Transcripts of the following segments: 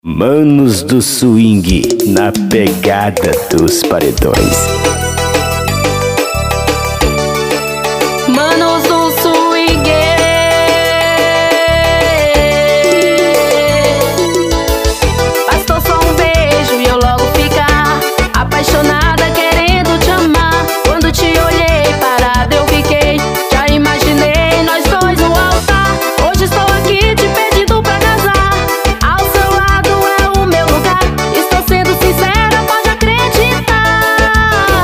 Manos do swing na pegada dos paredões. Manos do swing, bastou só um beijo e eu logo ficar apaixonada, querendo te amar. Quando te olhei, parada eu fiquei. Já imaginei nós dois no altar. Hoje estou aqui te pedindo pra casar. Ao seu lado é o meu lugar. Estou sendo sincera, pode acreditar.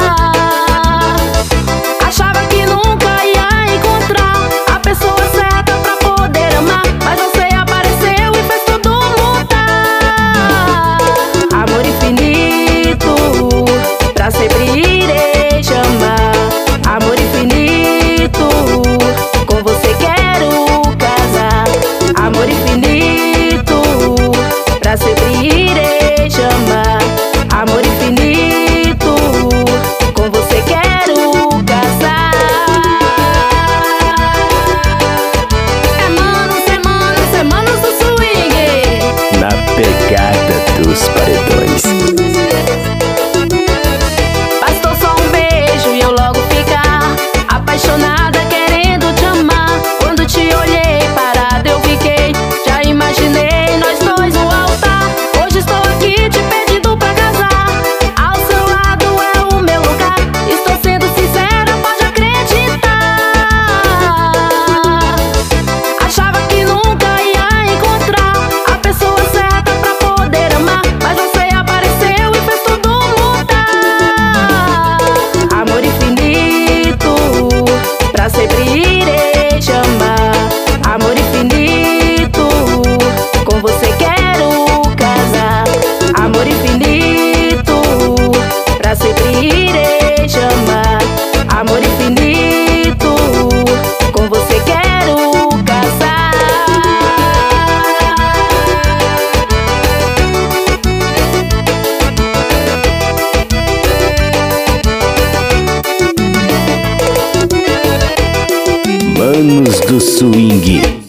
Achava que nunca ia encontrar a pessoa certa pra poder amar, mas você apareceu e fez tudo mudar. Amor infinito, pra sempre irei te amar. Amor infinito, com você quero casar. Amor infinito, pra sempre irei te amar. Amor infinito, com você quero casar. É manos do swing Na pegada dos paredões. Bastou só um beijo e eu logo ficar apaixonada, querendo te amar. Quando te olhei, parada eu fiquei. Já imaginei nós dois no altar. Hoje estou aqui te pedindo pra casar. Ao seu lado é o meu lugar. Estou sendo sincera, pode acreditar. Achava que nunca ia encontrar a pessoa certa pra poder amar, mas você apareceu e fez tudo mudar. Amor infinito, pra sempre irei te amar. Amor infinito, com você quero casar. Amor infinito, pra sempre irei te amar. Amor infinito, com você quero casar. Manos do swing